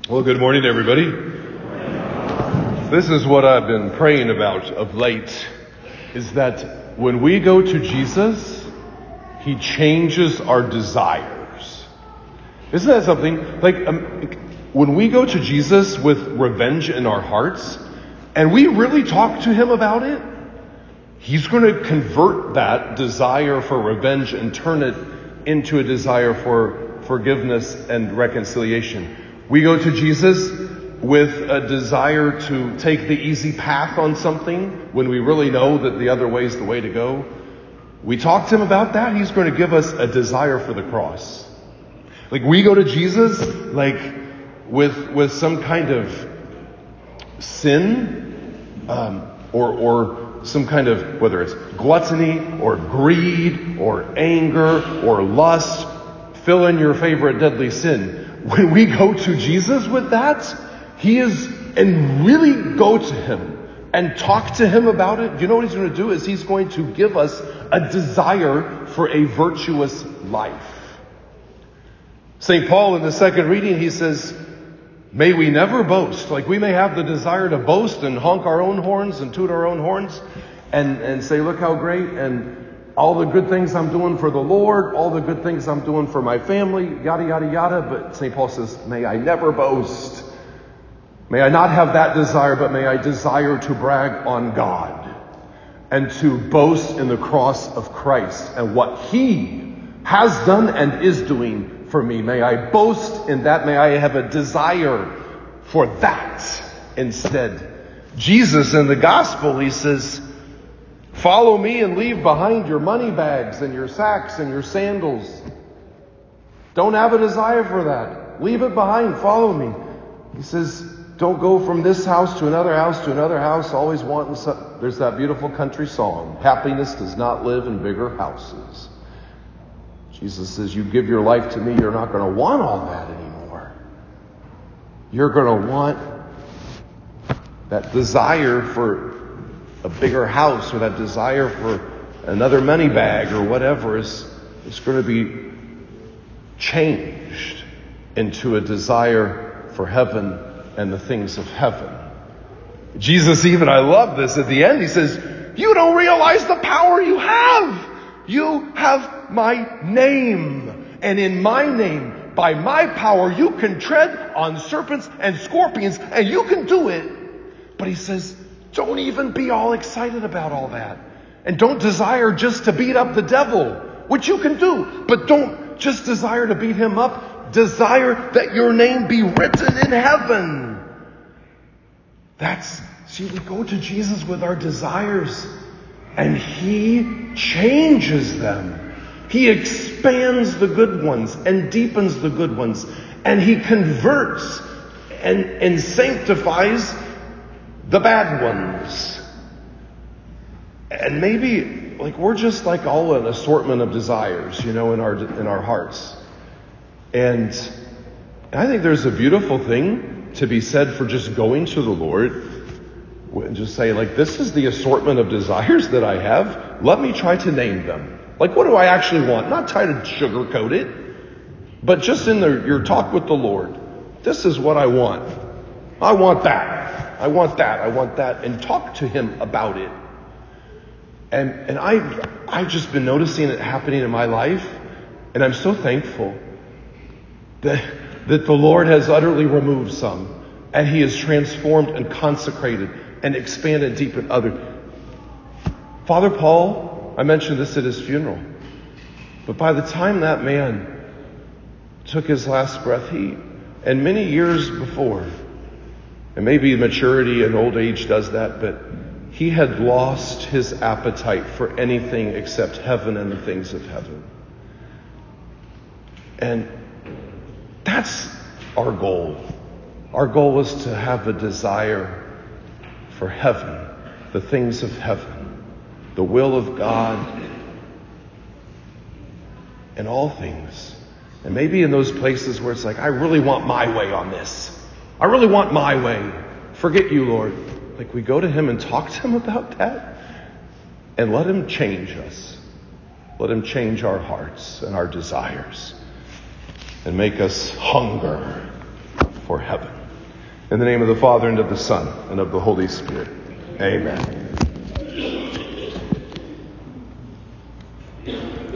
Well, good morning, everybody. This is what I've been praying about of late, is that when we go to Jesus, He changes our desires. Isn't that something? When we go to Jesus with revenge in our hearts, and we really talk to Him about it, He's going to convert that desire for revenge and turn it into a desire for forgiveness and reconciliation. We go to Jesus with a desire to take the easy path on something when we really know that the other way is the way to go. We talk to Him about that. He's going to give us a desire for the cross. We go to Jesus with some kind of sin or some kind of, whether it's gluttony or greed or anger or lust, fill in your favorite deadly sin. When we go to Jesus with that, and really go to Him and talk to Him about it, you know what He's going to do is He's going to give us a desire for a virtuous life. St. Paul in the second reading, he says, may we never boast. We may have the desire to boast and honk our own horns and toot our own horns and say, look how great, and all the good things I'm doing for the Lord, all the good things I'm doing for my family, yada, yada, yada. But St. Paul says, may I never boast. May I not have that desire, but may I desire to brag on God and to boast in the cross of Christ and what He has done and is doing for me. May I boast in that. May I have a desire for that instead. Jesus in the gospel, He says, follow me and leave behind your money bags and your sacks and your sandals. Don't have a desire for that. Leave it behind. Follow me. He says, don't go from this house to another house to another house, always wanting something. There's that beautiful country song, happiness does not live in bigger houses. Jesus says, you give your life to me, you're not going to want all that anymore. You're going to want that desire for a bigger house, or that desire for another money bag or whatever is going to be changed into a desire for heaven and the things of heaven. Jesus even, I love this, at the end he says, you don't realize the power you have. You have my name, and in my name, by my power, you can tread on serpents and scorpions, and you can do it. But he says, don't even be all excited about all that. And don't desire just to beat up the devil, which you can do. But don't just desire to beat him up. Desire that your name be written in heaven. We go to Jesus with our desires, and He changes them. He expands the good ones and deepens the good ones. And He converts and sanctifies the bad ones. And maybe we're just all an assortment of desires, in our hearts. And I think there's a beautiful thing to be said for just going to the Lord and just say, this is the assortment of desires that I have. Let me try to name them. What do I actually want? Not try to sugarcoat it, but just in your talk with the Lord. This is what I want. I want that. I want that. I want that. And talk to Him about it. And I've just been noticing it happening in my life. And I'm so thankful that the Lord has utterly removed some. And He has transformed and consecrated and expanded deep in others. Father Paul, I mentioned this at his funeral. But by the time that man took his last breath, and many years before, and maybe maturity and old age does that, but he had lost his appetite for anything except heaven and the things of heaven. And that's our goal. Our goal is to have a desire for heaven, the things of heaven, the will of God, and all things. And maybe in those places where it's I really want my way on this. I really want my way. Forget you, Lord. We go to Him and talk to Him about that and let Him change us. Let Him change our hearts and our desires and make us hunger for heaven. In the name of the Father, and of the Son, and of the Holy Spirit. Amen.